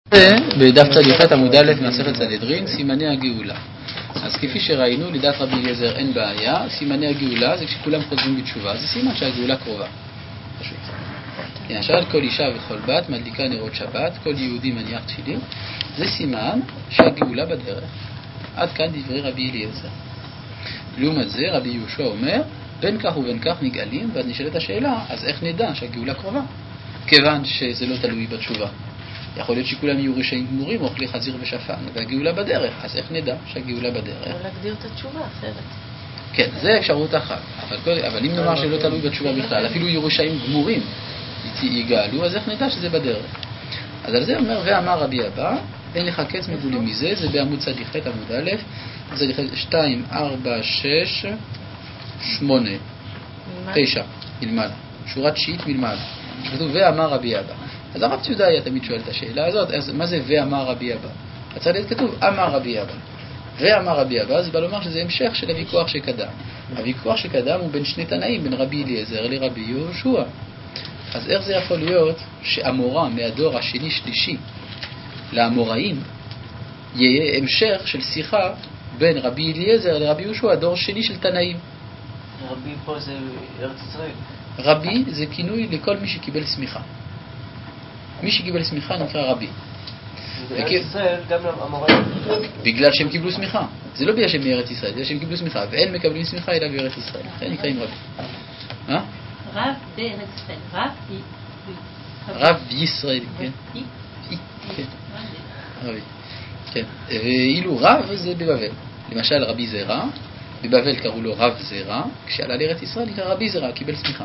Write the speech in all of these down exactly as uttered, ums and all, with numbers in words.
בדף צדיחת עמוד א' במסכת סנהדרין, סימני הגאולה. אז כפי שראינו, לדעת רבי אליעזר אין בעיה, סימני הגאולה זה כשכולם חוזרים בתשובה, זה סימן שהגאולה קרובה. פשוט. למשל, כל אישה וכל בת מדליקה נרות שבת, כל יהודי מניח תפילין, זה סימן שהגאולה בדרך. עד כאן דברי רבי אליעזר. לעומת זה, רבי יהושע אומר, בין כך ובין כך נגאלים, ואז נשאלת השאלה, אז איך נדע שהגאולה קרובה? כיוון שזה לא תלוי בתשובה. יכול להיות שכולם יהיו רשעים גמורים, אוכלי חזיר ושפן, והגאולה בדרך. אז איך נדע שהגאולה בדרך? או להגדיר את התשובה אחרת. כן, זה אפשרות אחת. אבל, אבל אם נאמר שלא תלוי בתשובה בכלל, אפילו יהיו רשעים גמורים יגאלו, אז איך נדע שזה בדרך? אז על זה אומר, ואמר רבי אבא, אין לך קץ מגולה מזה, זה בעמוד צדיחת עמוד א', זה שתיים, ארבע, שש, שמונה, תשע, מלמעלה. שורה תשיעית מלמעלה. כתוב, ואמר רבי אבא. אז הרב ציודה היה תמיד שואל את השאלה הזאת, אז מה זה ואמר רבי אבא? הצד להיות כתוב, אמר רבי אבא. ואמר רבי אבא, זה בא לומר שזה המשך של הוויכוח שקדם. הוויכוח שקדם הוא בין שני תנאים, בין רבי אליעזר לרבי יהושע. אז איך זה יכול להיות שאמורה מהדור השני שלישי לאמוראים יהיה המשך של שיחה בין רבי אליעזר לרבי יהושע, דור שני של תנאים? רבי פה זה ארץ ישראל. רבי זה כינוי לכל מי שקיבל סמיכה. מי שקיבל סמיכה נקרא רבי. בארץ ישראל גם המוראים. בגלל שהם קיבלו סמיכה. זה לא בגלל שהם מארץ ישראל, בגלל שהם קיבלו סמיכה. ואין מקבלים סמיכה אלא בארץ ישראל. לכן נקראים רבי. רב בארץ ישראל. רב רב בישראל, כן. רבי. כן. אילו רב זה בבבל. למשל רבי זרע, בבבל קראו לו רב זרע, כשעלה לארץ ישראל נקרא רבי זרע, קיבל סמיכה.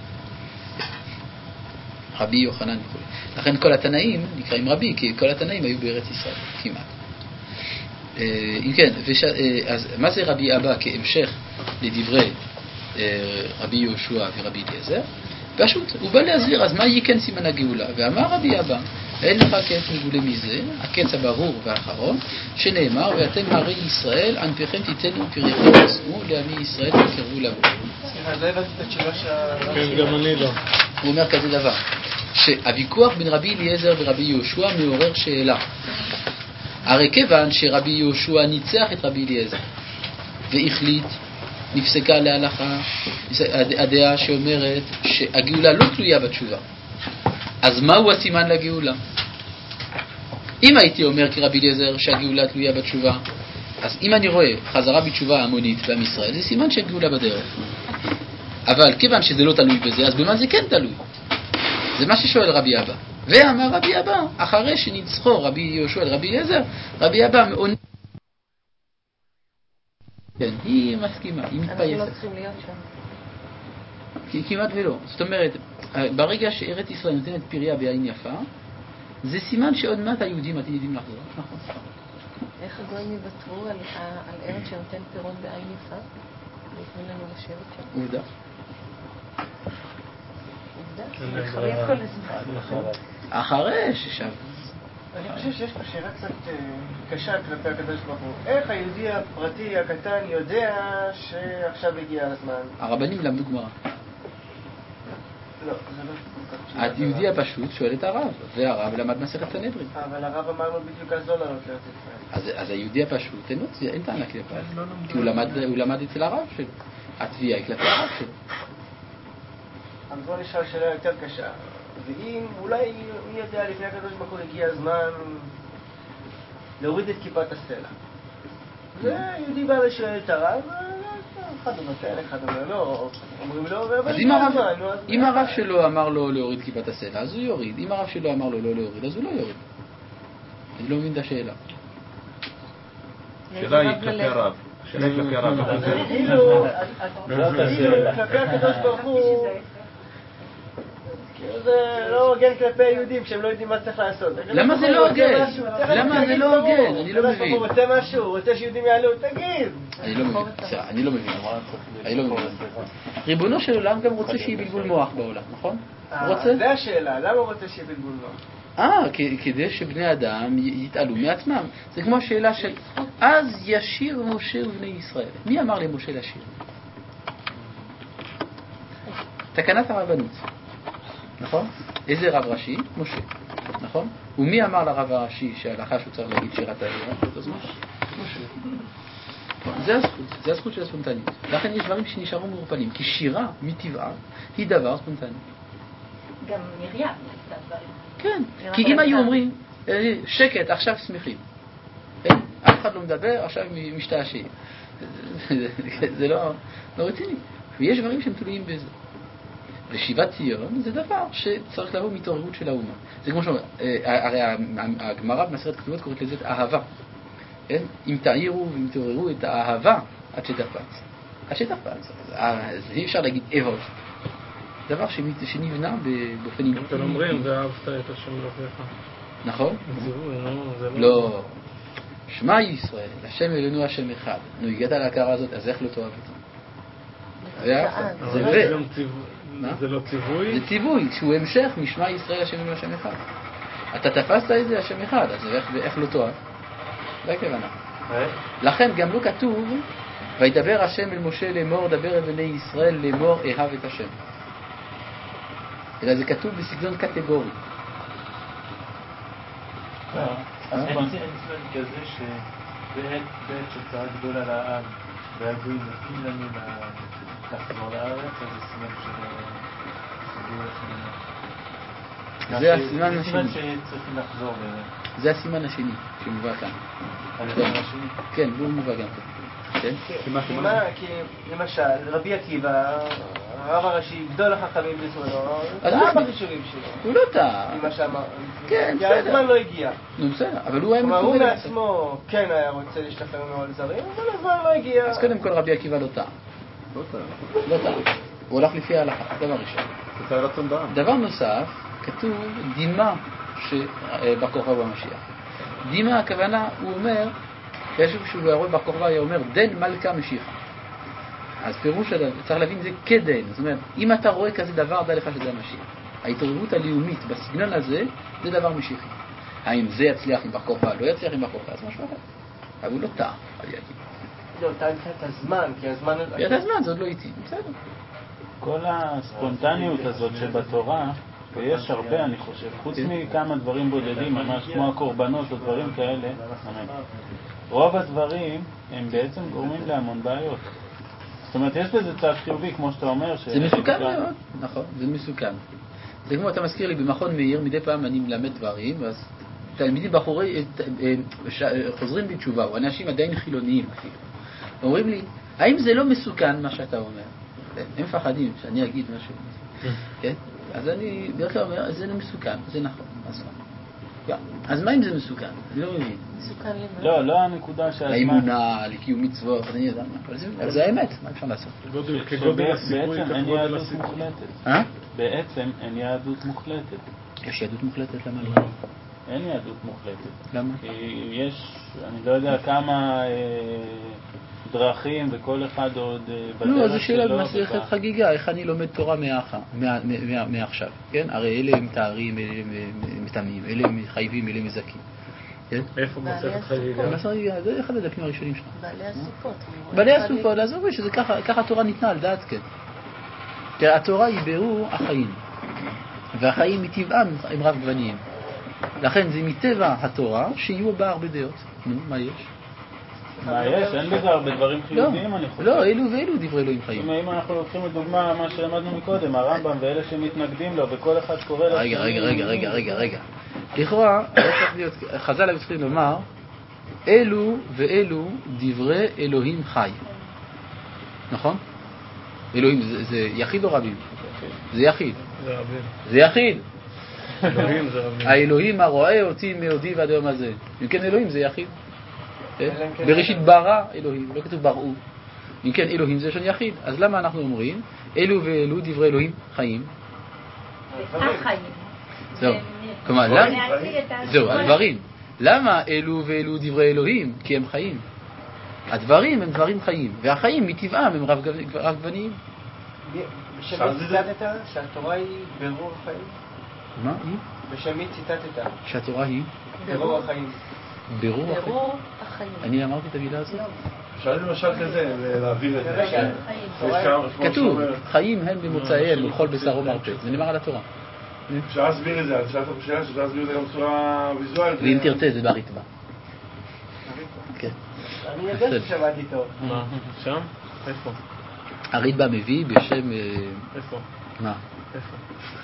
רבי יוחנן וכו'. לכן כל התנאים נקראים רבי, כי כל התנאים היו בארץ ישראל, כמעט. אם כן, וש... אז מה זה רבי אבא כהמשך לדברי רבי יהושע ורבי אליעזר? פשוט, הוא בא להסביר, אז מה יהיה כן סימן הגאולה? ואמר רבי אבא, אין לך קץ מגולה מזה, הקץ הברור והאחרון, שנאמר, ואתם הרי ישראל, ענפיכם תיתנו פריכם תשאו, לעמי ישראל תקרבו לבוא. לא הבנתי את התשובה שה... כן, גם אני לא. הוא אומר כזה דבר, שהוויכוח בין רבי אליעזר ורבי יהושע מעורר שאלה. הרי כיוון שרבי יהושע ניצח את רבי אליעזר, והחליט, נפסקה להלכה, הדעה שאומרת שהגאולה לא תלויה בתשובה. אז מהו הסימן לגאולה? אם הייתי אומר כרבי אליעזר שהגאולה תלויה בתשובה, אז אם אני רואה חזרה בתשובה המונית בעם ישראל, זה סימן שהגאולה בדרך. אבל כיוון שזה לא תלוי בזה, אז במה זה כן תלוי? זה מה ששואל רבי אבא. ואמר רבי אבא, אחרי שניצחו רבי יהושע אל רבי אליעזר, רבי אבא מעונן. כן, היא מסכימה, היא מתפייסת. אנחנו לא צריכים להיות שם. כמעט ולא. זאת אומרת, ברגע שארץ ישראל נותנת פריה בעין יפה, זה סימן שעוד מעט היהודים עתידים לחזור. נכון. איך הגויים יוותרו על ארץ שנותן פירות בעין יפה? ויתנו לנו לשבת שם. עובדה. עובדה? מחרים כל הזמן. אחרי ששם. אני חושב שיש פה שאלה קצת קשה כלפי הקדוש ברוך הוא. איך היהודי הפרטי הקטן יודע שעכשיו הגיע הזמן? הרבנים למדו גמרא. לא, זה לא... היהודי הפשוט שואל את הרב, והרב למד מסכת סנהדרין. אבל הרב אמר לו בדיוק אז לא לעלות לארץ ישראל. אז היהודי הפשוט, אין טענה כלפיו, כי הוא למד אצל הרב שלו. התביעה היא כלפי הרב שלו. אז בוא נשאל שאלה יותר קשה. ואם אולי מי יודע לפני הקדוש ברוך הוא הגיע הזמן להוריד את כיפת הסלע. ויהודי בא ושואל את הרב, אחד הוא נותן, אחד אומר לא, אומרים לו, אז אם הרב שלו אמר לו להוריד כיפת הסלע, אז הוא יוריד. אם הרב שלו אמר לו לא להוריד, אז הוא לא יוריד. אני לא מבין את השאלה. השאלה היא כלפי הרב. השאלה היא כלפי הרב. כאילו, כלפי הקדוש ברוך הוא זה לא הוגן כלפי היהודים כשהם לא יודעים מה צריך לעשות. למה זה לא הוגן? למה זה לא הוגן? אני לא מבין. הוא רוצה משהו, הוא רוצה שיהודים יעלו, תגיד. אני לא מבין. אני לא מבין. אני לא מבין. ריבונו של עולם גם רוצה שיהיה בלבול מוח בעולם, נכון? הוא רוצה? זה השאלה, למה הוא רוצה שיהיה בלבול מוח? אה, כדי שבני אדם יתעלו מעצמם. זה כמו השאלה של אז ישיר משה ובני ישראל. מי אמר למשה לשיר? תקנת הרבנות. נכון? איזה רב ראשי? משה. נכון? ומי אמר לרב הראשי שההלכה שהוא צריך להגיד שירת האווירה באותו זמן? זה הזכות, זה הזכות של הספונטניות. לכן יש דברים שנשארו מעורפלים, כי שירה מטבעה היא דבר ספונטני. גם מרים עשתה דברים. כן, כי אם היו אומרים, שקט, עכשיו שמחים. אף אחד לא מדבר, עכשיו משתעשעים. זה לא רציני. ויש דברים שהם תלויים בזה. ושיבת ציון זה דבר שצריך לבוא מתעוררות של האומה. זה כמו שאומר, הרי הגמרא במסכת כתובות קוראת לזה אהבה. אם תעירו ואם תעוררו את האהבה עד שתחפץ. עד שתחפץ. אז אי אפשר להגיד אהוב. דבר שנבנה באופן אינטואיטיבי. אתם אומרים, ואהבת את השם אלוהיך. נכון? זה לא. שמע ישראל, השם אלוהינו השם אחד. נו, הגעת להכרה הזאת, אז איך לא תאהב אותה? זה לא ציווי? זה ציווי, שהוא המשך משמע ישראל השם אלוהינו השם אחד. אתה תפסת את זה השם אחד, אז איך לא תאהב? זה הכוונה. לכן גם לא כתוב, וידבר השם אל משה לאמור, דבר אל בני ישראל לאמור, אהב את השם. אלא זה כתוב בסגנון קטגורי. אז אין סימן כזה שבעת שצרה גדולה לעם והגויים נותנים לנו לחזור לארץ, אז זה סימן של חיבור השני. זה הסימן השני. סימן שצריכים לחזור באמת. זה הסימן השני שמובא כאן. הסימן השני? כן, הוא מובא גם כאן. כי למשל, רבי עקיבא, הרב הראשי, גדול החכמים בזמנו, טעה בחישובים שלו. הוא לא טעה. עם מה שאמר. כן, כי הזמן לא הגיע. נו בסדר, אבל הוא היה כלומר, מתכוון. הוא מעצמו כן היה רוצה להשתחרר ממנו על זרים, אבל הזמן לא הגיע. אז קודם כל רבי עקיבא לא טעה. לא טעה. הוא הולך לפי ההלכה, דבר ראשון. דבר נוסף, כתוב דימה שבר כוכבא במשיח. דימה הכוונה, הוא אומר, כשהוא רואה בר כוכבא היה אומר, דן מלכה משיחה. אז פירוש צריך להבין זה כדן. זאת אומרת, אם אתה רואה כזה דבר, דע לך שזה המשיח. ההתעוררות הלאומית בסגנון הזה, זה דבר משיחי. האם זה יצליח עם בר כוכבא, לא יצליח עם בר כוכבא, אז משהו אחר. אבל הוא לא טעה, רבי עקיבא. לא, טעה את הזמן, כי הזמן... את הזמן, זה עוד לא איתי, בסדר. כל הספונטניות הזאת שבתורה, ויש הרבה, אני חושב, חוץ מכמה דברים בודדים, ממש כמו הקורבנות או דברים כאלה, רוב הדברים הם בעצם גורמים להמון בעיות. זאת אומרת, יש בזה צד חיובי, כמו שאתה אומר. זה מסוכן מאוד, נכון, זה מסוכן. זה כמו אתה מזכיר לי, במכון מאיר, מדי פעם אני מלמד דברים, אז תלמידים בחורי חוזרים בתשובה, או אנשים עדיין חילוניים אפילו. אומרים לי, האם זה לא מסוכן מה שאתה אומר? הם מפחדים שאני אגיד משהו. כן? אז אני בדרך כלל אומר, זה לא מסוכן, זה נכון. אז מה אם זה מסוכן? אני לא מבין. מסוכן למה? לא, לא הנקודה שהזמן... האמונה, לקיום מצוות, אני יודע מה. אבל זה האמת, מה אפשר לעשות? כגודל הסיכוי, בעצם אין יהדות מוחלטת. אה? בעצם אין יהדות מוחלטת. יש יהדות מוחלטת, למה לא? אין יהדות מוחלטת. למה? כי יש, אני לא יודע כמה דרכים, וכל אחד עוד בדרך שלו. לא, זו שאלה במסכת חגיגה, איך אני לומד תורה מעכשיו, כן? הרי אלה הם תארים, אלה הם מטמאים, אלה הם חייבים, אלה הם מזכים. איפה מסכת חגיגה? מסכת חגיגה, זה אחד הדפים הראשונים שלך. בעלי הסופות. בעלי הסופות, אז אומרים שזה ככה התורה ניתנה על דעת, כן. כי התורה היא בירור החיים, והחיים מטבעם הם רב גווניים. לכן זה מטבע התורה שיהיו בה הרבה דעות. נו, מה יש? מה יש? אין בזה הרבה דברים חיוביים, אני חושב. לא, אלו ואלו דברי אלוהים חיים. אם אנחנו לוקחים לדוגמה מה שלמדנו מקודם, הרמב"ם ואלה שמתנגדים לו, וכל אחד קורא לו... רגע, רגע, רגע, רגע, רגע, רגע. לכאורה, חז"ל היו צריכים לומר, אלו ואלו דברי אלוהים חי. נכון? אלוהים זה יחיד או רבים? זה יחיד. זה רבים. זה יחיד. אלוהים זה רבים. האלוהים הרואה אותי מעודי ועד היום הזה. אם כן אלוהים זה יחיד. בראשית ברא אלוהים, לא כתוב בראו. אם כן אלוהים זה לשון יחיד. אז למה אנחנו אומרים אלו ואלו דברי אלוהים חיים? החיים. זהו. כלומר, למה? זהו, הדברים. למה אלו ואלו דברי אלוהים? כי הם חיים. הדברים הם דברים חיים, והחיים מטבעם הם רב גווניים. בשם מי ציטטת שהתורה היא בירור החיים? מה היא? בשם מי ציטטת שהתורה היא? בירור החיים. בירור החיים? בירור החיים. אני אמרתי את המילה הזאת? אפשר למשל כזה, להעביר את זה. כתוב, חיים הם במוצאיהם, בכל בשר ומרפא. זה נאמר על התורה. אפשר להסביר את זה, אז שאלת בשאלה שאתה להסביר את זה גם בצורה ויזואלית. ואם תרצה זה בריטב"א. כן. אני יודע ששמעתי טוב. מה? שם? איפה? הריטב"א מביא בשם... איפה? מה? איפה?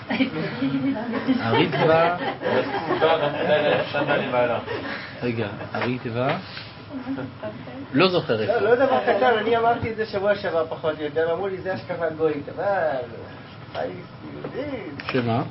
הריטב"א... שנה למעלה. רגע, הריטב"א... לא זוכר איפה. לא דבר קטן, אני אמרתי את זה שבוע שעבר פחות או יותר, אמרו לי זה השקפה גויית, אבל... שמה?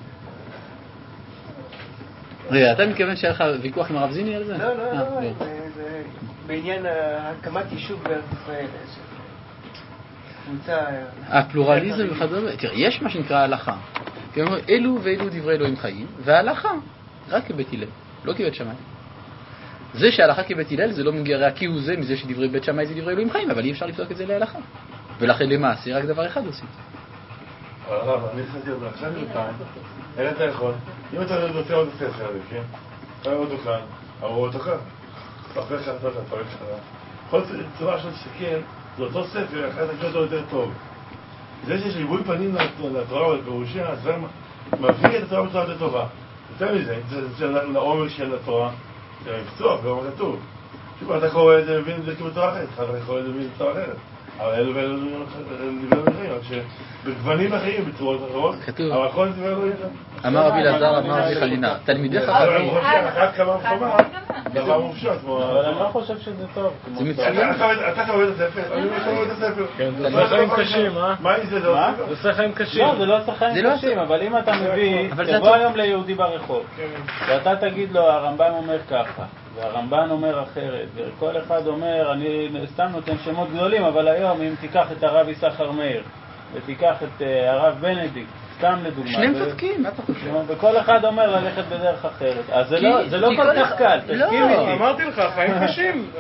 רגע, אתה מתכוון שהיה לך ויכוח עם הרב זיני על זה? לא, לא, לא, זה בעניין הקמת יישוב בארץ ישראל, קבוצה... הפלורליזם וכדומה, תראה, יש מה שנקרא הלכה. כלומר, אלו ואלו דברי אלוהים חיים, וההלכה רק כבית הלל, לא כבית שמאי. זה שההלכה כבית הלל זה לא מגרע כי הוא זה מזה שדברי בית שמאי זה דברי אלוהים חיים, אבל אי אפשר לפסוק את זה להלכה. ולכן למעשה רק דבר אחד עושים. הרב, אני חשבתי עוד עכשיו מפעם, אין אתה יכול, אם אתה רוצה עוד הספר הזה, כן? אתה רואה אותו כאן, הרואה אותו כאן. אחרי שאתה אתה פרק שלך. כל צורה של שכן, זה אותו ספר, אחרי אתה קרא אותו יותר טוב. זה שיש ריבוי פנים לתורה ולפירושיה, זה מביא את התורה בצורה יותר טובה. יותר מזה, זה לעומק של התורה, זה לפצוח, גם כתוב. שוב, אתה קורא את זה, מבין את זה כבצורה אחרת, אתה קורא את זה, מבין את בצורה אחרת. אבל אלו ואלו דברים אחרים, רק שבגוונים אחרים, בצורות אחרות, אבל כל דברים לא ידע. אמר רבי אלעזר, אמר רבי חנינה, תלמידי חכמים. אחת כמה וכמה, דבר מופשט. אבל אני לא חושב שזה טוב. זה מצוין. אתה קורא את הספר? אני לא קורא את הספר. זה עושה חיים קשים, אה? מה עם זה? זה עושה חיים קשים. לא, זה לא עושה חיים קשים, אבל אם אתה מביא, תבוא היום ליהודי ברחוב, ואתה תגיד לו, הרמב"ם אומר ככה, והרמב"ן אומר אחרת, וכל אחד אומר, אני סתם נותן שמות גדולים, אבל היום אם תיקח את הרב יששכר מאיר, ותיקח את הרב בנדיקט, סתם לדוגמה. שניהם צודקים, מה אתה חושב? וכל אחד אומר ללכת בדרך אחרת. אז זה לא כל כך קל, תסכים איתי. אמרתי לך, חיים קשים.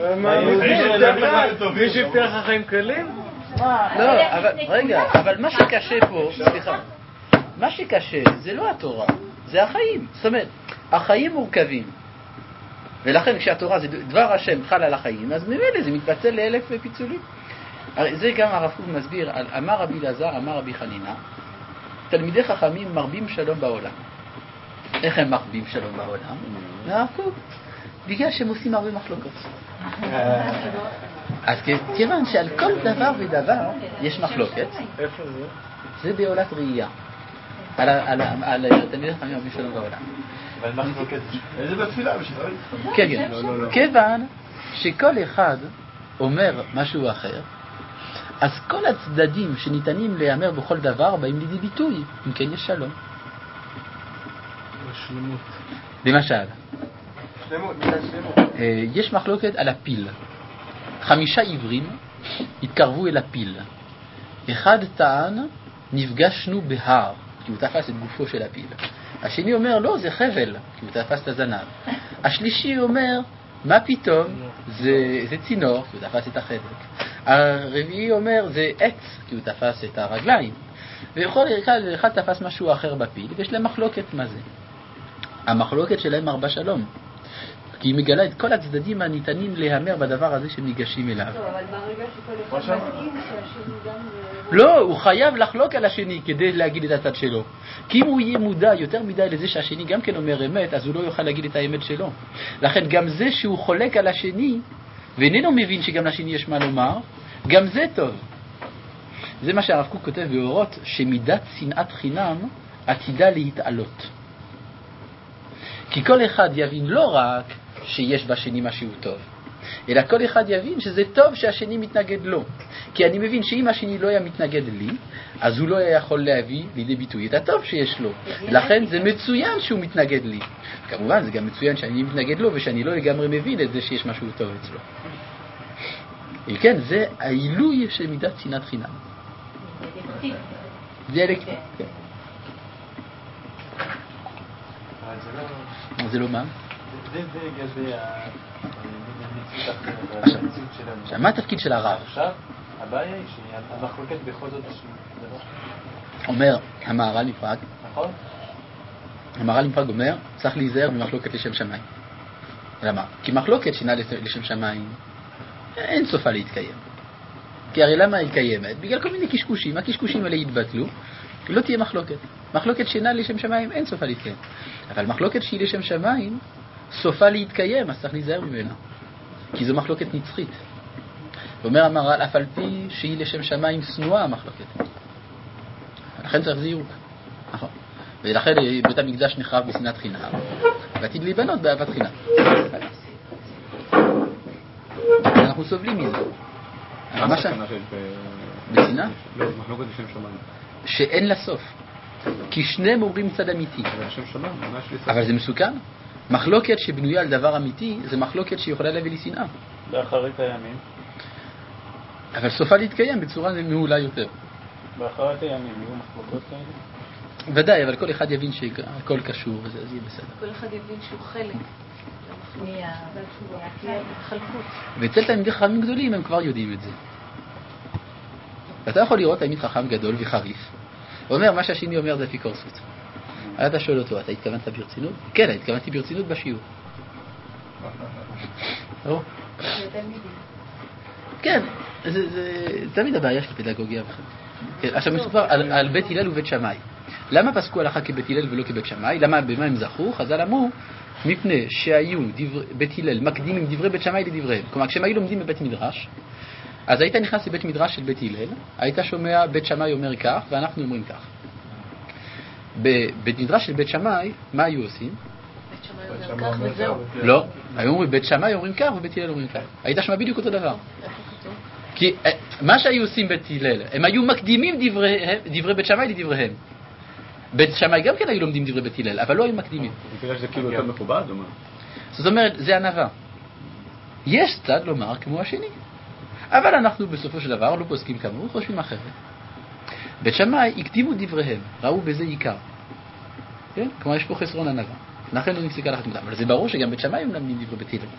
מי שהבטיח לך חיים קלים? לא, אבל רגע, אבל מה שקשה פה, סליחה, מה שקשה זה לא התורה, זה החיים. זאת אומרת, החיים מורכבים. ולכן כשהתורה זה דבר השם חל על החיים, אז ממילא זה מתפצל לאלף פיצולים. זה גם הרב קוק מסביר, אמר רבי אלעזר, אמר רבי חנינה, תלמידי חכמים מרבים שלום בעולם. איך הם מרבים שלום בעולם? הרב קוק, בגלל שהם עושים הרבה מחלוקות. אז כיוון שעל כל דבר ודבר יש מחלוקת. איפה זה? זה בעולת ראייה. על תלמידי חכמים מרבים שלום בעולם. אבל מחלוקת, איזה בתפילה בשביל? כן, כן. כיוון שכל אחד אומר משהו אחר, אז כל הצדדים שניתנים להיאמר בכל דבר באים לידי ביטוי, אם כן יש שלום. שלמות. למשל, שלמות, שלמות. יש מחלוקת על הפיל. חמישה עברים התקרבו אל הפיל. אחד טען, נפגשנו בהר, כי הוא תפס את גופו של הפיל. השני אומר, לא, זה חבל, כי הוא תפס את הזנב. השלישי אומר, מה פתאום? זה, זה צינור, כי הוא תפס את החדק. הרביעי אומר, זה עץ, כי הוא תפס את הרגליים. ויכול אחד, אחד תפס משהו אחר בפיל, ויש להם מחלוקת מה זה. המחלוקת שלהם מרבה שלום. כי היא מגלה את כל הצדדים הניתנים להיאמר בדבר הזה שניגשים אליו. לא, אבל ברגע שכל אחד מסכים שהשני גם... לא, הוא חייב לחלוק על השני כדי להגיד את הצד שלו. כי אם הוא יהיה מודע יותר מדי לזה שהשני גם כן אומר אמת, אז הוא לא יוכל להגיד את האמת שלו. לכן גם זה שהוא חולק על השני, ואיננו מבין שגם לשני יש מה לומר, גם זה טוב. זה מה שהרב קוק כותב באורות, שמידת שנאת חינם עתידה להתעלות. כי כל אחד יבין לא רק שיש בשני משהו טוב, אלא כל אחד יבין שזה טוב שהשני מתנגד לו. כי אני מבין שאם השני לא היה מתנגד לי, אז הוא לא היה יכול להביא לידי ביטוי את הטוב שיש לו. לכן זה מצוין שהוא מתנגד לי. כמובן זה גם מצוין שאני מתנגד לו ושאני לא לגמרי מבין את זה שיש משהו טוב אצלו. כן, זה העילוי של מידת שנאת חינם. דיאלקטי. זה לא מה? זה לגבי המציאות שלנו. עכשיו, מה התפקיד של הרב? עכשיו, הבעיה היא שהמחלוקת בכל זאת אומר, המהר"ל נפרד. נכון? המהר"ל נפרד אומר, צריך להיזהר ממחלוקת לשם שמיים. למה? כי מחלוקת שינה לשם שמיים אין סופה להתקיים. כי הרי למה היא קיימת? בגלל כל מיני קשקושים. הקשקושים האלה יתבטלו, לא תהיה מחלוקת. מחלוקת שאינה לשם שמיים אין סופה להתקיים. אבל מחלוקת שהיא לשם שמיים, סופה להתקיים, אז צריך להיזהר ממנה. כי זו מחלוקת נצחית. ואומר המהר"ל, אף על פי שהיא לשם שמיים שנואה המחלוקת. לכן צריך זהירות. נכון. ולכן בית המקדש נחרב בשנאת חינם, ועתיד להיבנות באהבת חינם. אנחנו סובלים מזה. מה הסכנה שיש בשנאה? מחלוקת לשם שמיים? שאין לה סוף. כי שניהם אומרים צד אמיתי. אבל לשם שמיים, מה יש לי סוף? אבל זה מסוכן. מחלוקת שבנויה על דבר אמיתי, זה מחלוקת שיכולה להביא לשנאה. באחרית הימים. אבל סופה להתקיים בצורה מעולה יותר. באחרית הימים יהיו מחלוקות כאלה? ודאי, אבל כל אחד יבין שהכל קשור, וזה יהיה בסדר. כל אחד יבין שהוא חלק. מההתחלקות. ואצל תלמידי חכמים גדולים הם כבר יודעים את זה. ואתה יכול לראות תלמיד חכם גדול וחריף. הוא אומר, מה שהשני אומר זה אפיקורסות. אתה שואל אותו, אתה התכוונת ברצינות? כן, התכוונתי ברצינות בשיעור. כן, זה תמיד הבעיה של פדגוגיה. עכשיו מסופר על בית הלל ובית שמאי. למה פסקו הלכה כבית הלל ולא כבית שמאי? למה, במה הם זכו? חז"ל אמרו, מפני שהיו בית הלל מקדימים דברי בית שמאי לדבריהם. כלומר, כשהם היו לומדים בבית מדרש, אז היית נכנס לבית מדרש של בית הלל, היית שומע בית שמאי אומר כך, ואנחנו אומרים כך. בבית מדרש של בית שמאי, מה היו עושים? בית שמאי אומר כך וזהו. לא, היו אומרים בית שמאי אומרים כך ובית הלל אומרים כך. היית שומע בדיוק אותו דבר. כי מה שהיו עושים בית הלל, הם היו מקדימים דברי בית שמאי לדבריהם. בית שמאי גם כן היו לומדים דברי בית הלל, אבל לא היו מקדימים. בגלל שזה כאילו יותר מכובד או מה? זאת אומרת, זה ענווה. יש צד לומר כמו השני. אבל אנחנו בסופו של דבר לא פוסקים כמוהו, חושבים אחרת. בית שמאי הקדימו דבריהם, ראו בזה עיקר. כן? כלומר, יש פה חסרון ענווה. לכן לא נפסיקה לחת מודם. אבל זה ברור שגם בית שמאי הם למדים דברי בית הלל.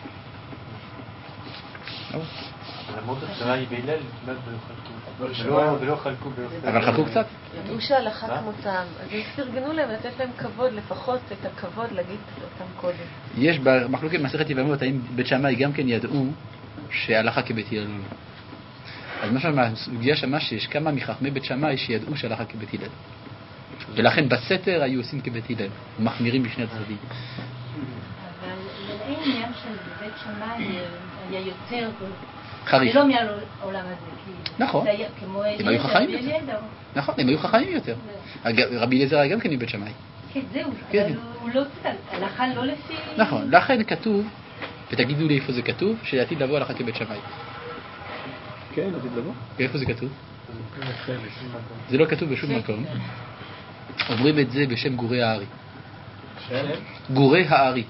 למרות השמאי בהלל, ולא חלקו באופן. אבל חלקו קצת. ידעו שהלכה כמותם, אז הם פרגנו להם לתת להם כבוד, לפחות את הכבוד להגיד אותם קודם. יש במחלוקת מסכת יבמות, האם בית שמאי גם כן ידעו שהלכה כבית הלל. אז משהו מהסוגיה שמה שיש כמה מחכמי בית שמאי שידעו שהלכה כבית הלל. ולכן בסתר היו עושים כבית הלל, ומחמירים בשני הצדדים. אבל אין עניין של בית שמאי היה יותר חריף. זה לא מהעולם הזה. נכון. הם היו חכמים יותר. נכון, הם היו חכמים יותר. רבי אליעזר היה גם כן מבית שמאי. כן, זהו. אבל הוא לא הלכה לא לפי... נכון, לכן כתוב, ותגידו לי איפה זה כתוב, שעתיד לבוא הלכה כבית שמאי. כן, עתיד לבוא. איפה זה כתוב? זה לא כתוב בשום מקום. אומרים את זה בשם גורי הארי. גורי הארי.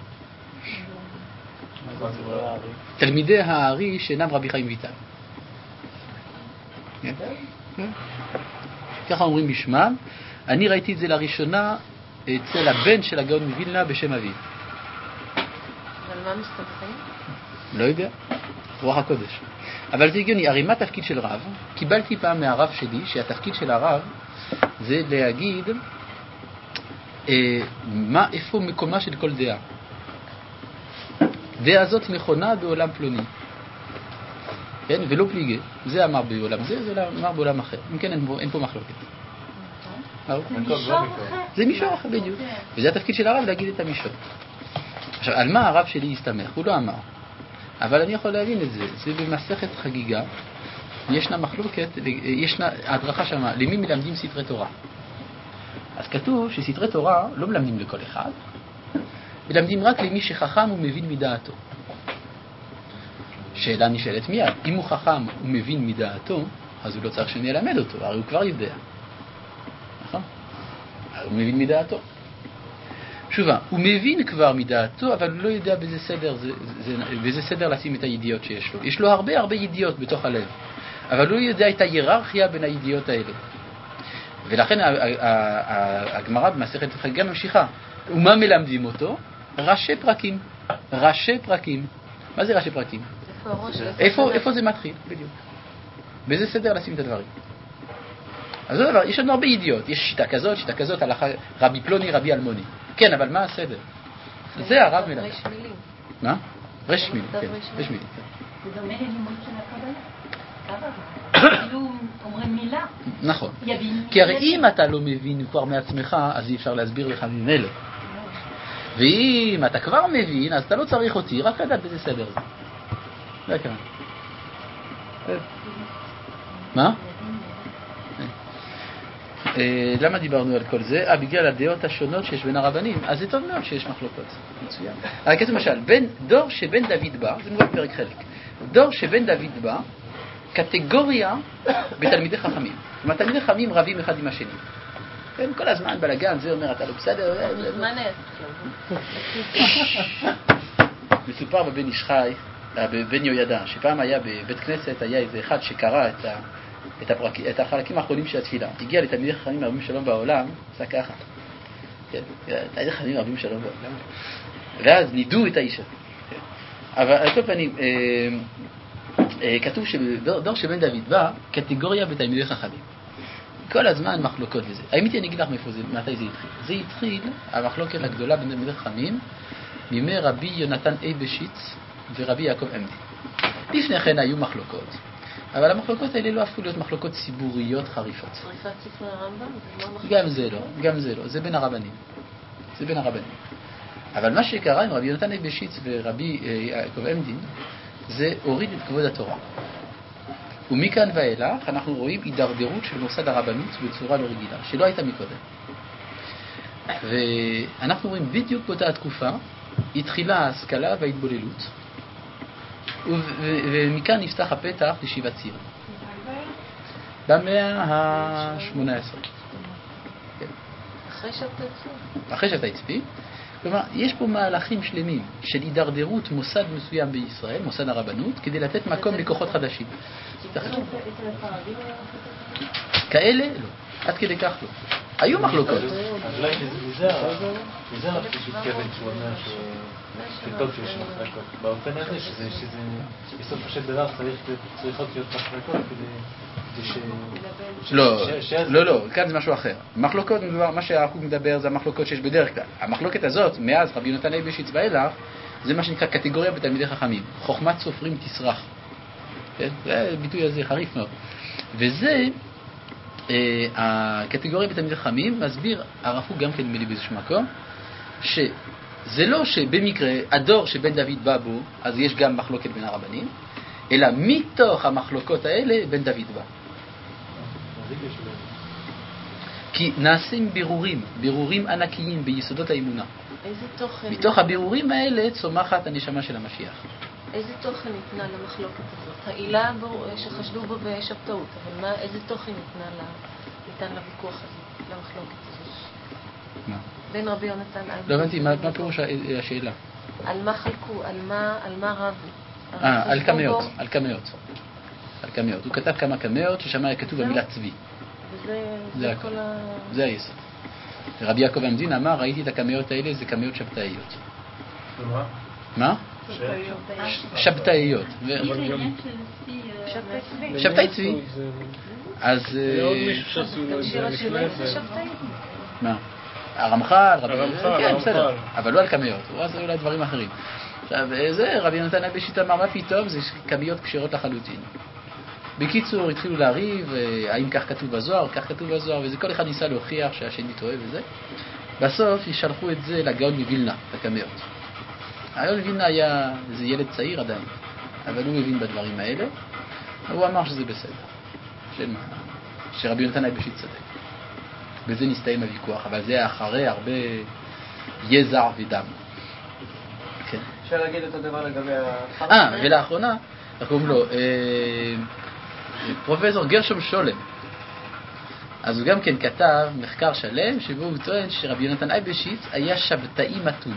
תלמידי הארי שאינם רבי חיים ויטל. ככה אומרים בשמם. אני ראיתי את זה לראשונה אצל הבן של הגאון מווילנה בשם אביו. אבל מה מסתמכים? לא יודע, רוח הקודש. אבל זה הגיוני, הרי מה התפקיד של רב? קיבלתי פעם מהרב שלי שהתפקיד של הרב זה להגיד אה, מה, איפה מקומה של כל דעה. דעה הזאת נכונה בעולם פלוני. כן? ולא פליגה. זה אמר בעולם זה, זה אמר בעולם אחר. אם כן, אין פה, אין פה מחלוקת. זה מישור אחר. זה מישור אחר בדיוק. וזה התפקיד של הרב להגיד את המישור. עכשיו, על מה הרב שלי יסתמך? הוא לא אמר. אבל אני יכול להבין את זה. זה במסכת חגיגה. ישנה מחלוקת, ישנה הדרכה שמה, למי מלמדים סתרי תורה? אז כתוב שסתרי תורה לא מלמדים לכל אחד, מלמדים רק למי שחכם ומבין מדעתו. שאלה נשאלת מיד, אם הוא חכם ומבין מדעתו, אז הוא לא צריך שאני אלמד אותו, הרי הוא כבר יודע. נכון? הוא מבין מדעתו. שובה, הוא מבין כבר מדעתו, אבל הוא לא יודע באיזה סדר, זה, זה, באיזה סדר לשים את הידיעות שיש לו. יש לו הרבה הרבה ידיעות בתוך הלב, אבל הוא לא יודע את ההיררכיה בין הידיעות האלה. ולכן הגמרא במסכת חגיגה ממשיכה. ומה מלמדים אותו? ראשי פרקים. ראשי פרקים. מה זה ראשי פרקים? איפה, איפה זה מתחיל? בדיוק. באיזה סדר לשים את הדברים? אז זה דבר, יש לנו הרבה ידיעות. יש שיטה כזאת, שיטה כזאת, הלכה רבי פלוני, רבי אלמוני. כן, אבל מה הסדר? זה הרב מלמד. רש מילים. מה? רש מילים, כן. רש מילים. זה דומה ללימוד של כאילו אומרים מילה. נכון. יבין. כי הרי אם אתה לא מבין כבר מעצמך, אז אי אפשר להסביר לך ממילא. ואם אתה כבר מבין, אז אתה לא צריך אותי, רק לדעת באיזה סדר זה. זה הכוונה. מה? למה דיברנו על כל זה? אה, בגלל הדעות השונות שיש בין הרבנים. אז זה טוב מאוד שיש מחלוקות. מצוין. אבל כתוב למשל, דור שבן דוד בא, זה נראה פרק חלק, דור שבן דוד בא, קטגוריה בתלמידי חכמים. כלומר, תלמידי חכמים רבים אחד עם השני. כל הזמן בלגן, זה אומר, אתה לא בסדר. זמן מסופר בבן איש חי, בבן יהוידע, שפעם היה בבית כנסת, היה איזה אחד שקרא את ה... את, הפרק... את החלקים האחרונים של התפילה. הגיע לתלמידי חכמים רבים שלום בעולם, עשה ככה. כן, תלמידי חכמים רבים שלום בעולם. ואז נידו את האיש הזה. כן. אבל על כל פנים, אה, אה, כתוב שדור שבן דוד בא, קטגוריה בתלמידי חכמים. כל הזמן מחלוקות לזה. האמת, אני אגיד לך מאיפה זה, מתי זה התחיל. זה התחיל, המחלוקת הגדולה בין תלמידי חכמים, מימי רבי יונתן אייבשיץ ורבי יעקב עמדי. לפני כן היו מחלוקות. אבל המחלוקות האלה לא הפכו להיות מחלוקות ציבוריות חריפות. שריפת ספרי הרמב"ם? גם זה לא, גם זה לא. זה בין הרבנים. זה בין הרבנים. אבל מה שקרה עם רבי יונתן אייבשיץ ורבי יעקב עמדי, זה הוריד את כבוד התורה. ומכאן ואילך אנחנו רואים הידרדרות של מוסד הרבנות בצורה לא רגילה, שלא הייתה מקודם. ואנחנו רואים בדיוק באותה התקופה, התחילה ההשכלה וההתבוללות, ומכאן נפתח הפתח לשיבת ציון. במאה ה-שמונה עשרה. אחרי שבתאי צבי. אחרי שבתאי צבי. כלומר, יש פה מהלכים שלמים של הידרדרות מוסד מסוים בישראל, מוסד הרבנות, כדי לתת מקום לכוחות חדשים. כאלה? לא. עד כדי כך לא. היו מחלוקות. אז אולי מזה הרב פשוט כבד שהוא אומר שטוב שיש מחלקות. באופן הזה שזה בסוף של דבר צריכות להיות מחלקות כדי ש... לא, לא, לא, כאן זה משהו אחר. מחלוקות, מה שהחוק מדבר זה המחלוקות שיש בדרך כלל. המחלוקת הזאת, מאז רבי יונתן אייבשיץ ואילך, זה מה שנקרא קטגוריה בתלמידי חכמים. חוכמת סופרים תסרח. זה ביטוי הזה חריף מאוד. וזה, הקטגוריה בתלמידי חכמים מסביר, הרפו גם כן מילי באיזשהו מקום, שזה לא שבמקרה הדור שבן דוד בא בו, אז יש גם מחלוקת בין הרבנים, אלא מתוך המחלוקות האלה בן דוד בא. כי נעשים בירורים, בירורים ענקיים ביסודות האמונה. איזה תוכן? מתוך הבירורים האלה צומחת הנשמה של המשיח. איזה תוכן ניתנה למחלוקת הזאת? העילה שחשדו בו בשבתאות, אבל מה, איזה תוכן ניתנה לה, ניתן לוויכוח הזה, למחלוקת הזאת? מה? בין רבי יונתן... לא הבנתי, מה, מה פירוש השאלה? על מה חלקו, על מה, על מה רבו? אה, על קמאות, על קמאות. על קמאות. הוא כתב כמה קמאות ששם היה כתוב במילה צבי. וזה זה כל ה... זה היסוד. רבי יעקב עמדין אמר, ראיתי את הקמאות האלה, זה קמאות שבתאיות. מה? מה? שבתאיות. שבתאי צבי. אז... עוד מישהו שעשו לו את זה לפני זה. מה? הרמח"ל, הרמח"ל, כן, בסדר. הרמח"ל. אבל לא על קמאות, הוא עשה אולי דברים אחרים. עכשיו, זה רבי יונתן אייבשיץ אמר, מה פתאום? זה קמאות כשרות לחלוטין. בקיצור, התחילו להריב, האם כך כתוב בזוהר, כך כתוב בזוהר, וזה כל אחד ניסה להוכיח שהשני טועה וזה. בסוף ישלחו את זה לגאון מווילנה, לקמאות. הגאון מווילנה היה איזה ילד צעיר עדיין, אבל הוא מבין בדברים האלה, והוא אמר שזה בסדר, שמה, שרבי יונתן אייבשיץ צדק. בזה נסתיים הוויכוח, אבל זה אחרי הרבה יזע ודם. כן. אפשר להגיד אותו דבר לגבי ה... אה, ולאחרונה, איך קוראים לו, פרופסור גרשום שולם. אז הוא גם כן כתב מחקר שלם שבו הוא טוען שרבי יונתן אייבשיץ היה שבתאי מתון.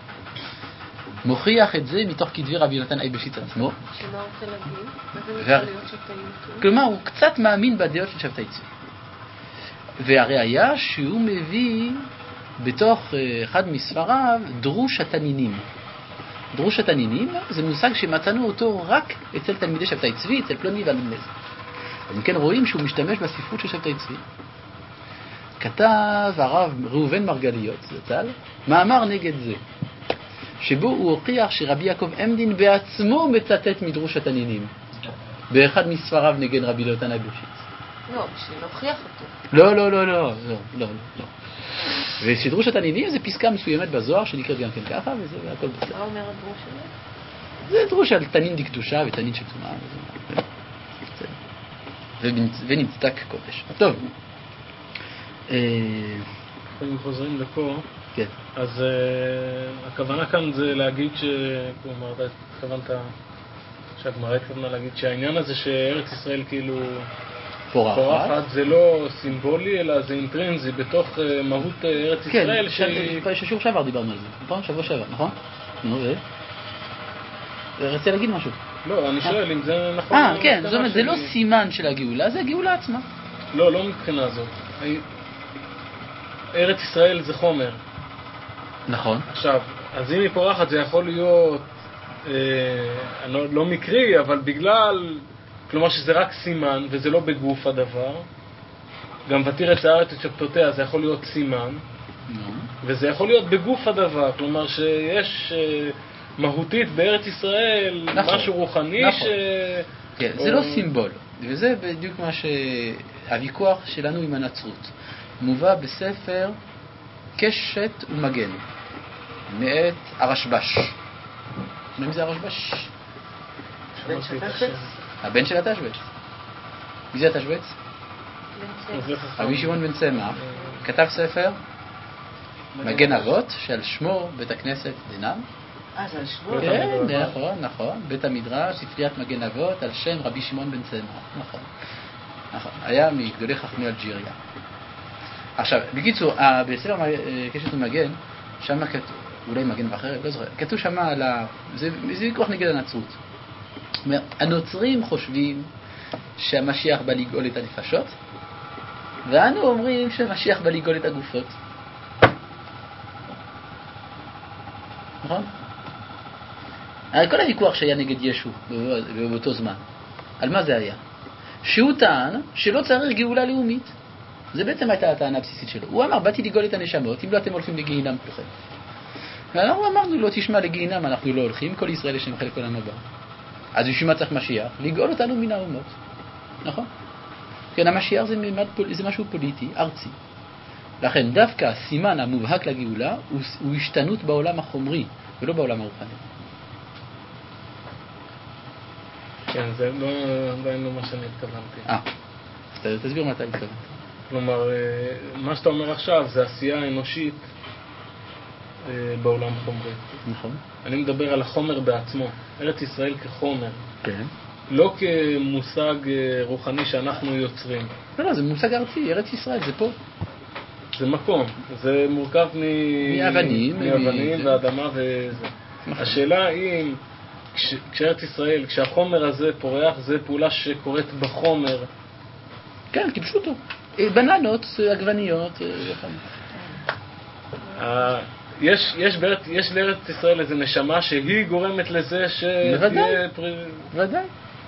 מוכיח את זה מתוך כתבי רבי יונתן אייבשיץ עצמו. שמה רוצה להגיד? מה זה יכול להיות שבתאי מתון? כלומר, הוא קצת מאמין בדעות של שבתאי צבי. והראיה שהוא מביא בתוך אחד מספריו דרוש התנינים. דרוש התנינים זה מושג שמצאנו אותו רק אצל תלמידי שבתאי צבי, אצל פלוני ואלמנז. אז אם כן רואים שהוא משתמש בספרות של שבתאי צבי. כתב הרב ראובן מרגליות, זצ"ל, מאמר נגד זה, שבו הוא הוכיח שרבי יעקב עמדין בעצמו מצטט מדרוש התנינים. באחד מספריו נגד רבי לוטן הגושיץ. לא, בשביל להוכיח אותו. לא, לא, לא, לא, לא, לא, לא. וסדרוש התנינים זה פסקה מסוימת בזוהר שנקראת גם כן ככה, וזה הכל בסדר. מה אומר הדרוש הזה? זה דרוש על תנין דקדושה ותנין של טומאה. ונצדק קודש. טוב. אם חוזרים לפה, כן. אז הכוונה כאן זה להגיד ש... כלומר, אתה התכוונת שהגמרא התכוונה להגיד שהעניין הזה שארץ ישראל כאילו פורחת, זה לא סימבולי, אלא זה אינטרנזי בתוך מהות ארץ ישראל. כן, ששוב שעבר דיברנו על זה, נכון? שבוע שעבר, נכון? נו, ו... רציתי להגיד משהו. לא, אני שואל אם זה נכון. אה, כן, זאת אומרת, זה לא סימן של הגאולה, זה הגאולה עצמה. לא, לא מבחינה זאת. ארץ ישראל זה חומר. נכון. עכשיו, אז אם היא פורחת זה יכול להיות אה, לא, לא מקרי, אבל בגלל, כלומר שזה רק סימן וזה לא בגוף הדבר. גם ותראה את הארץ את שבתותיה, זה יכול להיות סימן. וזה יכול להיות בגוף הדבר, כלומר שיש אה, מהותית בארץ ישראל, נכון, משהו רוחני, נכון. ש... כן, או... זה לא סימבול, וזה בדיוק מה שהוויכוח שלנו עם הנצרות. מובא בספר קשת ומגן, מאת הרשב"ש. מי זה הרשב"ש? הבן של התשבץ? הבן של התשבץ. מי זה התשבץ? רבי שמעון בן צמח כתב ספר מגן אבות, שעל שמו בית הכנסת דנן. אה, זה על שמו? כן, נכון, נכון. בית המדרש, ספריית מגן אבות, על שם רבי שמעון בן צמח. נכון. נכון. היה מגדולי חכמי אלג'יריה. עכשיו, בקיצור, בספר קשת ומגן, שם כתוב, אולי מגן ואחרת, לא זוכר, כתוב שם על ה... זה ויכוח נגד הנצרות. זאת אומרת, הנוצרים חושבים שהמשיח בא לגאול את הנפשות, ואנו אומרים שהמשיח בא לגאול את הגופות. נכון? הרי כל הוויכוח שהיה נגד ישו באותו זמן, על מה זה היה? שהוא טען שלא צריך גאולה לאומית. זה בעצם הייתה הטענה הבסיסית שלו. הוא אמר, באתי לגאול את הנשמות, אם לא אתם הולכים לגיהינם כולכם. ואנחנו אמרנו לו, תשמע, לגיהינם אנחנו לא הולכים, כל ישראל יש להם חלק עולם הבא. אז בשביל מה צריך משיח? לגאול אותנו מן האומות. נכון? כן, המשיח זה, ממד, זה משהו פוליטי, ארצי. לכן דווקא הסימן המובהק לגאולה הוא, הוא השתנות בעולם החומרי, ולא בעולם הרוחני. כן, זה לא, עדיין לא מה שאני התכוונתי. אה, אז תסביר מה אתה התכוונת. כלומר, מה שאתה אומר עכשיו זה עשייה אנושית בעולם חומרי. נכון. אני מדבר על החומר בעצמו, ארץ ישראל כחומר. כן. לא כמושג רוחני שאנחנו יוצרים. לא, לא, זה מושג ארצי, ארץ ישראל, זה פה. זה מקום, זה מורכב מ... מאבנים, מאבנים מ... ואדמה וזה. נכון. השאלה אם כש... כשארץ ישראל, כשהחומר הזה פורח, זה פעולה שקורית בחומר. כן, כפשוטו. בננות, עגבניות. יש, יש, בארץ, יש לארץ ישראל איזו נשמה שהיא גורמת לזה ש... בוודאי, בוודאי.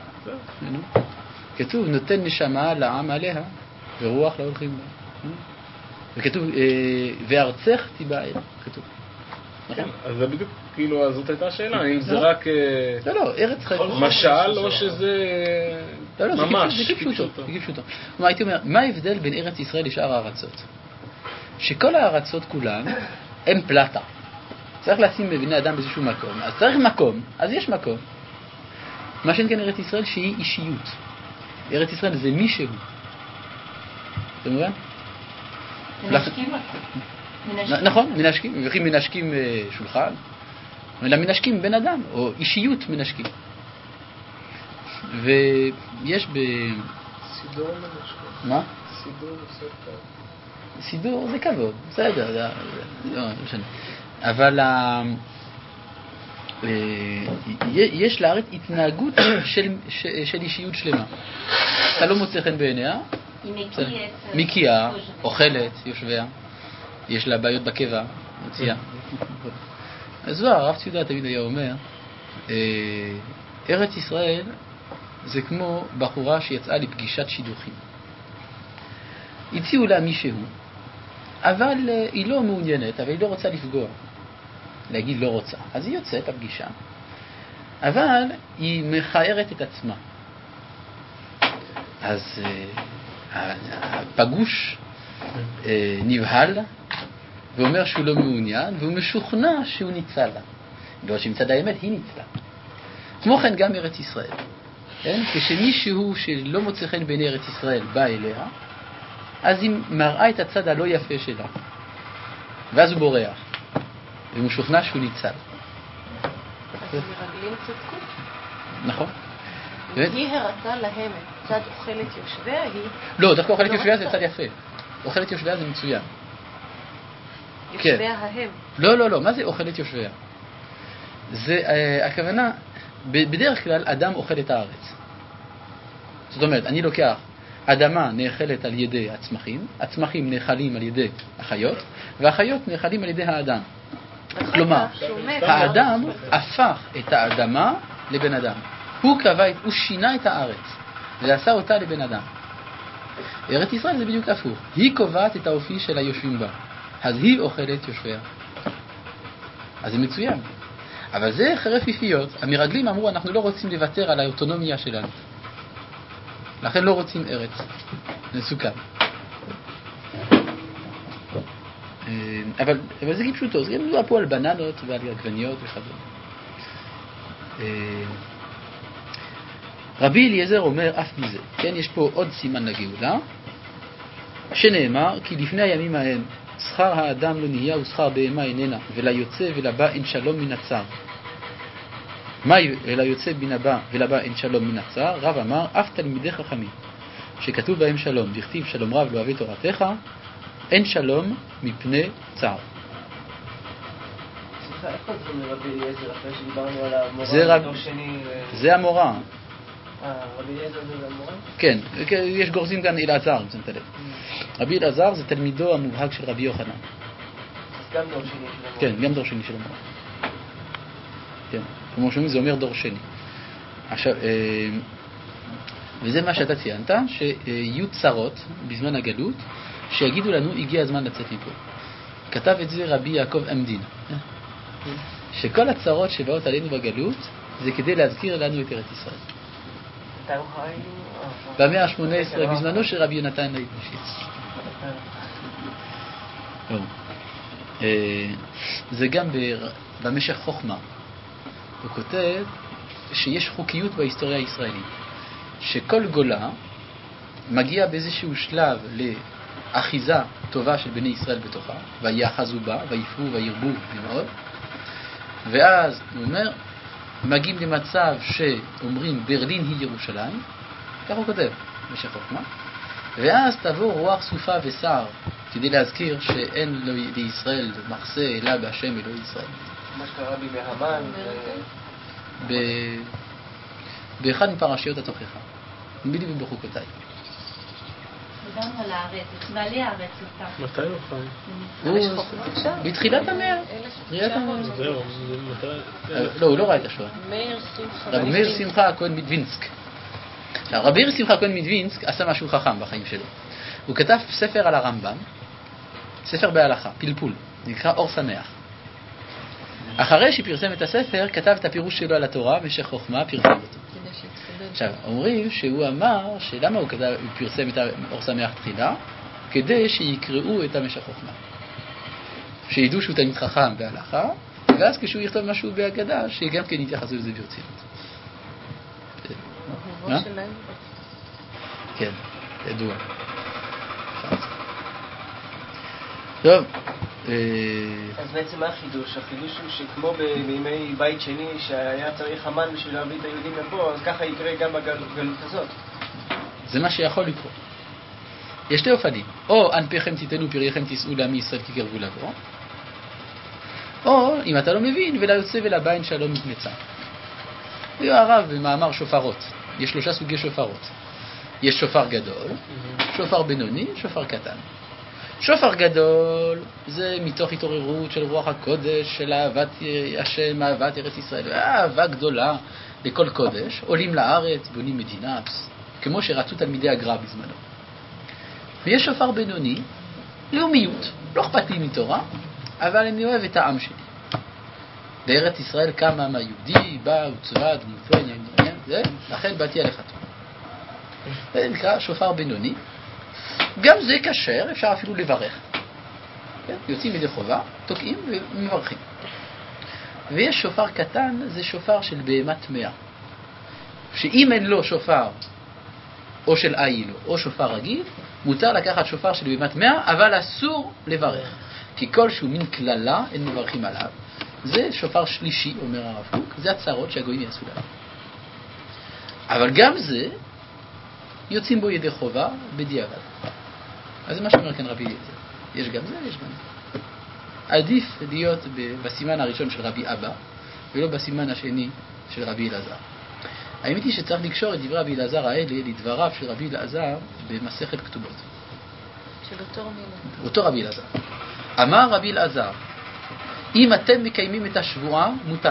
כתוב, נותן נשמה לעם עליה, ורוח לא הולכים בה. וכתוב, וארצך תיבער, כתוב. כן, אז זה בדיוק, כאילו, אז זאת הייתה שאלה, אם זה רק לא, לא, ארץ חיים. משל או שזה ממש. זה כפשוטו, זה כפשוטו. כלומר, הייתי אומר, מה ההבדל בין ארץ ישראל לשאר הארצות? שכל הארצות כולן הם פלטה. צריך לשים בבני אדם באיזשהו מקום. אז צריך מקום, אז יש מקום. מה שאין כאן ארץ ישראל שהיא אישיות. ארץ ישראל זה מישהו. אתה מבין? מנשקים אותו. נכון, מנשקים. וכי מנשקים שולחן, אלא מנשקים בן אדם, או אישיות מנשקים. ויש ב... סידור מנשקים. מה? סידור ספר. סידור זה כבוד, בסדר, זה לא משנה. אבל יש לארץ התנהגות של אישיות שלמה. אתה לא מוצא חן בעיניה, מקיאה, אוכלת, יושביה, יש לה בעיות בקבע, מציאה. אז זו, הרב ציודה תמיד היה אומר, ארץ ישראל זה כמו בחורה שיצאה לפגישת שידוכים. הציעו לה מישהו, אבל היא לא מעוניינת, אבל היא לא רוצה לפגוע. להגיד לא רוצה. אז היא יוצאת הפגישה, אבל היא מחיירת את עצמה. אז הפגוש נבהל ואומר שהוא לא מעוניין, והוא משוכנע שהוא ניצל לה. בעוד שמצד האמת היא ניצלה. כמו כן גם ארץ ישראל. כן? כשמישהו שלא מוצא חן בעיני ארץ ישראל בא אליה, אז היא מראה את הצד הלא יפה שלה. ואז הוא בורח. והוא משוכנע שהוא ניצל. אז המרגלים צדקו. נכון. אם היא הראתה להם את צד אוכלת יושביה, היא... לא, דווקא אוכלת יושביה זה צד יפה. אוכלת יושביה זה מצוין. יושביה ההם. לא, לא, לא. מה זה אוכלת יושביה? זה, uh, הכוונה, בדרך כלל אדם אוכל את הארץ. זאת אומרת, אני לוקח, אדמה נאכלת על ידי הצמחים, הצמחים נאכלים על ידי החיות, והחיות נאכלים על ידי האדם. כלומר, האדם הפך את האדמה לבן אדם. הוא קבע, הוא שינה את הארץ, ועשה אותה לבן אדם. ארץ ישראל זה בדיוק הפוך. היא קובעת את האופי של היושבים בה. אז היא אוכלת יושביה. אז זה מצוין. אבל זה חרפיפיות. המרגלים אמרו, אנחנו לא רוצים לוותר על האוטונומיה שלנו. לכן לא רוצים ארץ. זה סוכם. אבל, אבל זה כפשוטו. זה גם מדובר פה על בננות ועל עגבניות וכדומה. רבי אליעזר אומר אף מזה. כן, יש פה עוד סימן לגאולה, שנאמר, כי לפני הימים ההם שכר האדם לא נהיה ושכר בהמה איננה, וליוצא ולבא אין שלום מן הצער. מה ליוצא מן הבא ולבא אין שלום מן הצער? רב אמר, אף תלמידי חכמים, שכתוב בהם שלום, דכתיב שלום רב לא אוהב תורתך, אין שלום מפני צער. סליחה, איפה זה מרבי אליעזר, אחרי שדיברנו על המורה דור שני? זה המורה. אה, רבי אליעזר זה המורה? כן, יש גורזים כאן אלעזר, אם שמת לב. רבי אלעזר זה תלמידו המובהק של רבי יוחנן. גם דור שני של המורה. כן, גם דור שני של המורה. כן, כמו שאומרים, זה אומר דור שני. עכשיו, וזה מה שאתה ציינת, שיהיו צרות בזמן הגלות, שיגידו לנו, הגיע הזמן לצאת מפה. כתב את זה רבי יעקב עמדין. שכל הצרות שבאות עלינו בגלות, זה כדי להזכיר לנו את ארץ ישראל. במאה ה-שמונה עשרה, בזמנו של רבי יונתן אייבשיץ. זה גם במשך חוכמה. הוא כותב שיש חוקיות בהיסטוריה הישראלית, שכל גולה מגיע באיזשהו שלב לאחיזה טובה של בני ישראל בתוכה, ויאחזו בה, ויפרו וירבו מאוד, ואז הוא אומר, מגיעים למצב שאומרים ברלין היא ירושלים, כך הוא כותב במשך חוכמה, ואז תבוא רוח סופה וסער כדי להזכיר שאין לישראל מחסה אלא בהשם אלוהי ישראל. מה שקרה בי בהמן ב... באחד מפרשיות התוכחה, בדיוק בחוקותיי. דיברנו על הארץ, את בעלי הארץ אותה. מתי הוא חי? בתחילת המאה. תחילת המאה. זהו, מתי? לא, הוא לא ראה את השואה. מאיר שמחה. רבי מאיר שמחה הכהן מדווינסק. רבי מאיר שמחה הכהן מדווינסק עשה משהו חכם בחיים שלו. הוא כתב ספר על הרמב"ם, ספר בהלכה, פלפול, נקרא אור שמח. אחרי שפרסם את הספר, כתב את הפירוש שלו על התורה, משך חוכמה, פרסם אותו. עכשיו, אומרים שהוא אמר שלמה הוא, כתב, הוא פרסם את אור שמח תחילה, כדי שיקראו את המשך חוכמה. שידעו שהוא תלמיד חכם בהלכה, ואז כשהוא יכתוב משהו בהגדה, שגם כן יתייחסו לזה ברצינות. מה? כן, ידוע. טוב. אז בעצם מה החידוש? החידוש הוא שכמו בימי בית שני שהיה צריך המן בשביל להביא את היהודים לפה, אז ככה יקרה גם בגלות הזאת. זה מה שיכול לקרות. יש שתי אופנים. או אנפיכם תיתנו פרייכם תישאו לעמי ישראל כי קרבו לבוא, או אם אתה לא מבין וליוצא ולבא אין שלום מפני צער. זה הרב במאמר שופרות. יש שלושה סוגי שופרות. יש שופר גדול, שופר בינוני, שופר קטן. שופר גדול זה מתוך התעוררות של רוח הקודש, של אהבת השם, אהבת ארץ ישראל, אהבה גדולה לכל קודש, עולים לארץ, בונים מדינה, כמו שרצו תלמידי הגר"א בזמנו. ויש שופר בינוני, לאומיות, לא אכפת לי מתורה, אבל אני אוהב את העם שלי. בארץ ישראל קם העם היהודי, בא וצבא, דמותו, עניין, זה, לכן באתי עליך תורה. זה נקרא שופר בינוני. גם זה כשר, אפשר אפילו לברך. כן? יוצאים ידי חובה, תוקעים ומברכים. ויש שופר קטן, זה שופר של בהמת מאה. שאם אין לו שופר, או של איל, או שופר רגיל, מותר לקחת שופר של בהמת מאה, אבל אסור לברך. כי כל שהוא מין כללה, אין מברכים עליו. זה שופר שלישי, אומר הרב קוק, זה הצרות שהגויים יעשו להם. אבל גם זה, יוצאים בו ידי חובה בדיעבד. אז זה מה שאומר כאן רבי אליעזר. יש גם זה, יש גם זה. עדיף להיות בסימן הראשון של רבי אבא, ולא בסימן השני של רבי אלעזר. האמת היא שצריך לקשור את דברי רבי אלעזר האלה לדבריו של רבי אלעזר במסכת כתובות. של אותו רבי אלעזר. אותו רבי אלעזר. אמר רבי אלעזר, אם אתם מקיימים את השבועה, מוטב.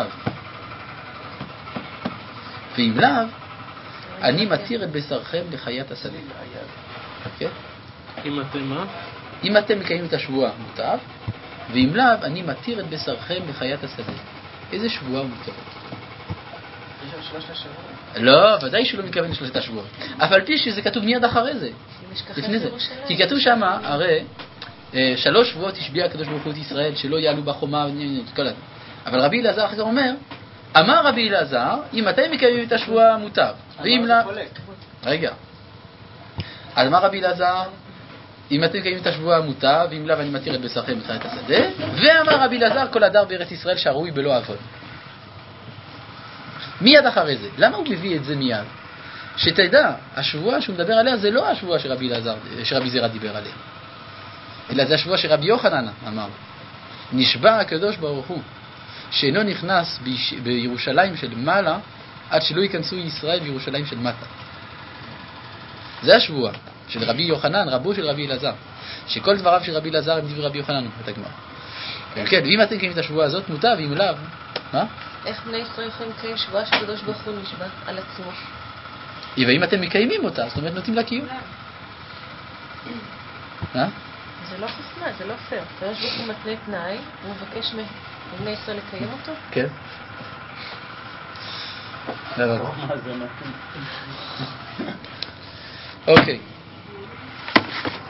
ואם לאו, אני מתיר את בשרכם לחיית השדה. כן? אם אתם מה? אם אתם מקיימים את השבועה, מוטב. ואם לאו, אני מתיר את בשרכם לחיית השדה. איזה שבועה מותרת? יש שם שלושת השבועות. לא, ודאי שלא מתכוון לשלושת השבועות. אף על פי שזה כתוב מיד אחרי זה. לפני זה. כי כתוב שם, הרי, שלוש שבועות השביע הקדוש ברוך הוא את ישראל, שלא יעלו בחומה, אבל רבי אלעזר אחר כך אומר, אמר רבי אלעזר, אם אתם מקיימים את השבועה, מוטב. ואם לא... רגע. אז אמר רבי אלעזר, אם אתם מקיימים את השבועה, מוטב, ואם לא, אני מתיר את בשרכם לחיית השדה. ואמר רבי אלעזר, כל הדר בארץ ישראל שהראוי בלא עוון. מיד אחרי זה. למה הוא מביא את זה מיד? שתדע, השבועה שהוא מדבר עליה זה לא השבועה שרבי אלעזר, שרבי זרע דיבר עליה. אלא זה השבועה שרבי יוחנן אמר. נשבע הקדוש ברוך הוא שאינו נכנס ביש... בירושלים של מעלה עד שלא ייכנסו ישראל בירושלים של מטה. זה השבועה של רבי יוחנן, רבו של רבי אלעזר. שכל דבריו של רבי אלעזר הם דברי רבי יוחנן, את הגמרא. כן, ואם אתם קיימים את השבועה הזאת, מוטב, ואם לאו, מה? איך בני ישראל יכולים לקיים שבועה שהקדוש ברוך הוא נשבע על עצמו? ואם אתם מקיימים אותה, זאת אומרת נותנים לה קיום. מה? זה לא חוכמה, זה לא פייר. הקדוש ברוך הוא מתנה תנאי, הוא מבקש מבני ישראל לקיים אותו? כן. מה זה מתאים? אוקיי.